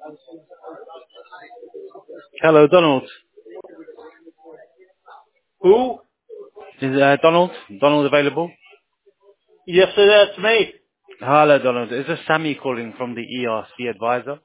Hello, Donald. Who? Is Donald? Donald available? Yes, that's me. Hello, Donald. Is this Sammy calling from the ERC advisor?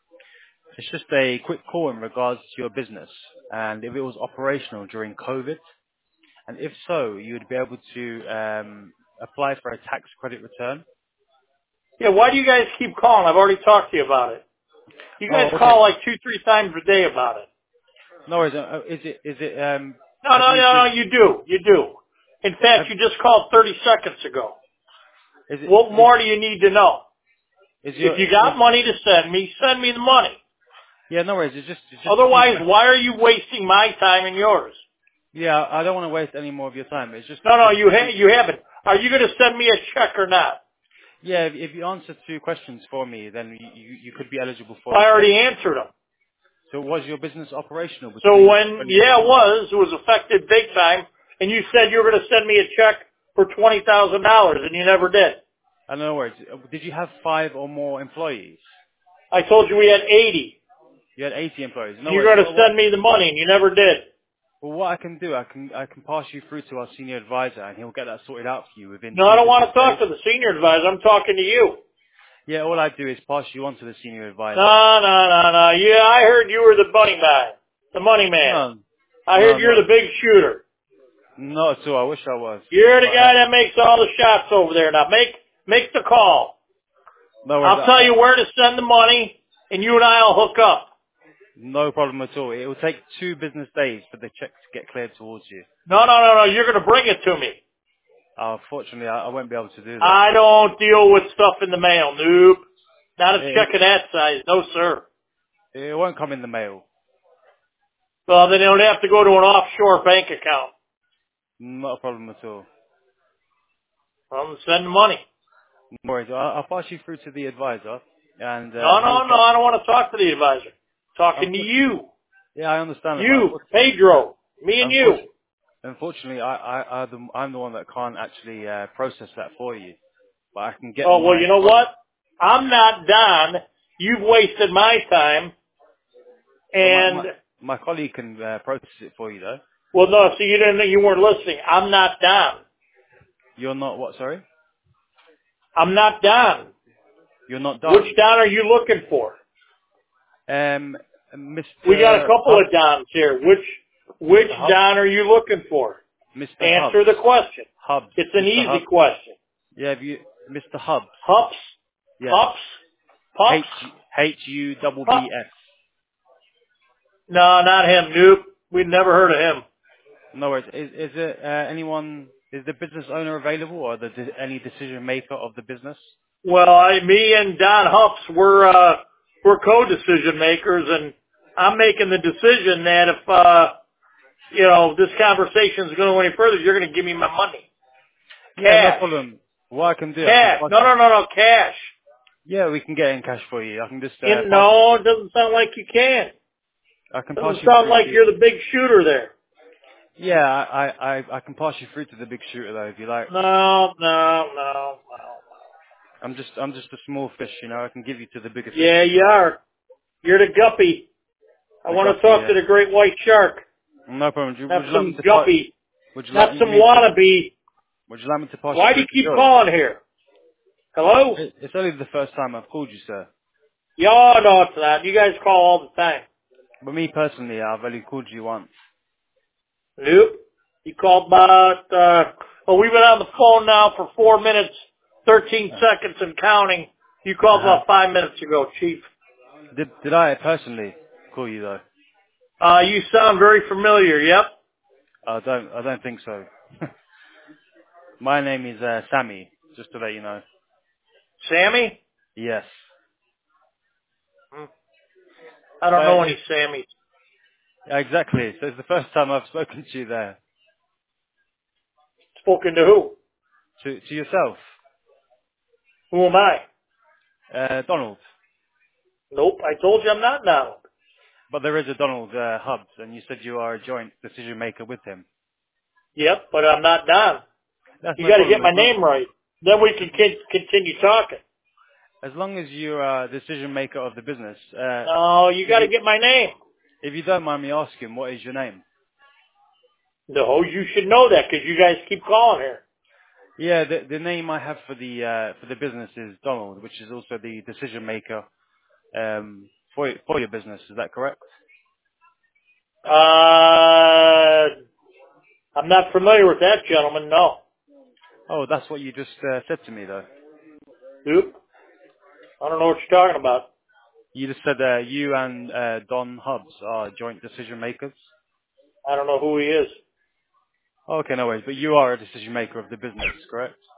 It's just a quick call in regards to your business and if it was operational during COVID, and if so, you would be able to apply for a tax credit return. Yeah, why do you guys keep calling? I've already talked to you about it. You guys Oh, okay. call like 2-3 times a day about it. No worries. Is it, No, have no, you, no, no, you do. You do. In have, fact, you just called 30 seconds ago. is it, What more do you need to know? is If your, you got money to send me the money. yeah, no worries. It's just a few Otherwise, questions. why are you wasting my time and yours? Yeah, I don't want to waste any more of your time. It's No, no, just a few. you haven't. Are you going to send me a check or not? Yeah, if you answer two questions for me, then you could be eligible for I the credit. already answered them. So was your business operational So between yeah, 2021? it was affected big time, and you said you were going to send me a check for $20,000, and you never did. No worries. Did you have 5 or more employees? I told you we had 80, You had 80 employees. and No you're worries. going to send me the money, and you never did. What I can do, I can pass you through to our senior advisor, and he'll get that sorted out for you within No, I 2 don't want business to talk days. to the senior advisor. I'm talking to you. Yeah, all I do is pass you on to the senior advisor. No, no, no, no. Yeah, I heard you were the money man, the money man. No, I no, heard you're not the big shooter. not at all. I wish I was. You're the But guy that makes all the shots over there. Now make the call. no worries. I'll tell you where to send the money, and you and I'll hook up. No problem at all. It will take 2 business days for the check to get cleared towards you. No, no, no, no. You're going to bring it to me. Unfortunately, I won't be able to do that. I don't deal with stuff in the mail. Nope. Not a It, check of that size. No, sir. it won't come in the mail. Well, then it would have to go to an offshore bank account. Not a problem at all. I'm sending money. No worries. I'll pass you through to the advisor, and No, he'll no, no. get. I don't want to talk to the advisor. Talking to Unfor- you. yeah, I understand, but You, Pedro. Me and you. unfortunately, I'm the one that can't actually process that for you. But I can get Oh, well, my you know colleague. what? I'm not Don. You've wasted my time. But And, my colleague can process it for you, though. well, no, see, you weren't listening. I'm not Don. You're not what? Sorry, I'm not Don. you're not Which done. Don are you looking for? We got a Mr. couple Hub, of Dons here. Which Mr. Hub, Don are you looking for? Mr. Answer Hubs, the question. Hubs, It's an Mr. easy Hub. question. Yeah, Mr. Hubs. Hups? Yes. Pups? Pups? Pup? HUBBS. No, not him. Nope. We'd never heard of him. No worries. Is it anyone? Is the business owner available, or any decision maker of the business? Well, me and Don Hups, we're co-decision makers, and I'm making the decision that if this conversation is going to go any further, you're going to give me my money. Yeah, no Cash. problem. What I can do, I can Cash. pass No, you. no, no, no, cash. Yeah, we can get in cash for you. I can just pass. No, it doesn't sound like you can. I can pass Doesn't you sound through like to. you're the big shooter there. Yeah, I can pass you through to the big shooter though, if you like. No, no, no, no. I'm just a small fish, you know. I can give you to the bigger fish Yeah, if you you like. are. You're the guppy. I The want to guppy, talk yeah. to the great white shark. No problem. Not Would you like me some to pass? guppy. Would you Not like some me to? wannabe. Would you like me to pass you Why do through you to keep Joe? calling here? Hello? It's only the first time I've called you, sir. Y'all know it's not. You guys call all the time. But me personally, I've only called you once. Nope. You called about, we've been on the phone now for 4 minutes, 13 Uh, seconds and counting. You called uh-huh. about 5 minutes ago, Chief. Did I personally call you though? You sound very familiar. Yep. I don't think so. My name is Sammy, just to let you know. Sammy? Yes. Hmm. I don't know any Sammys. Yeah, exactly. So it's the first time I've spoken to you there. Spoken to who? To yourself, Who am I? Donald. Nope. I told you I'm not Donald. But there is a Donald Hubs, and you said you are a joint decision maker with him. Yep, but I'm not Don. That's You no got to get problem. my name right. Then we can continue talking. As long as you're a decision maker of the business, No, you if got to you get my name. if you don't mind me asking, what is your name? No, you should know that because you guys keep calling here. Yeah, the name I have for the business is Donald, which is also the decision maker for your business. Is that correct? I'm not familiar with that gentleman. No. Oh, that's what you just said to me, though. Oop. I don't know what you're talking about. You just said you and Don Hubbs are joint decision makers. I don't know who he is. Okay, no worries. But you are a decision maker of the business, correct?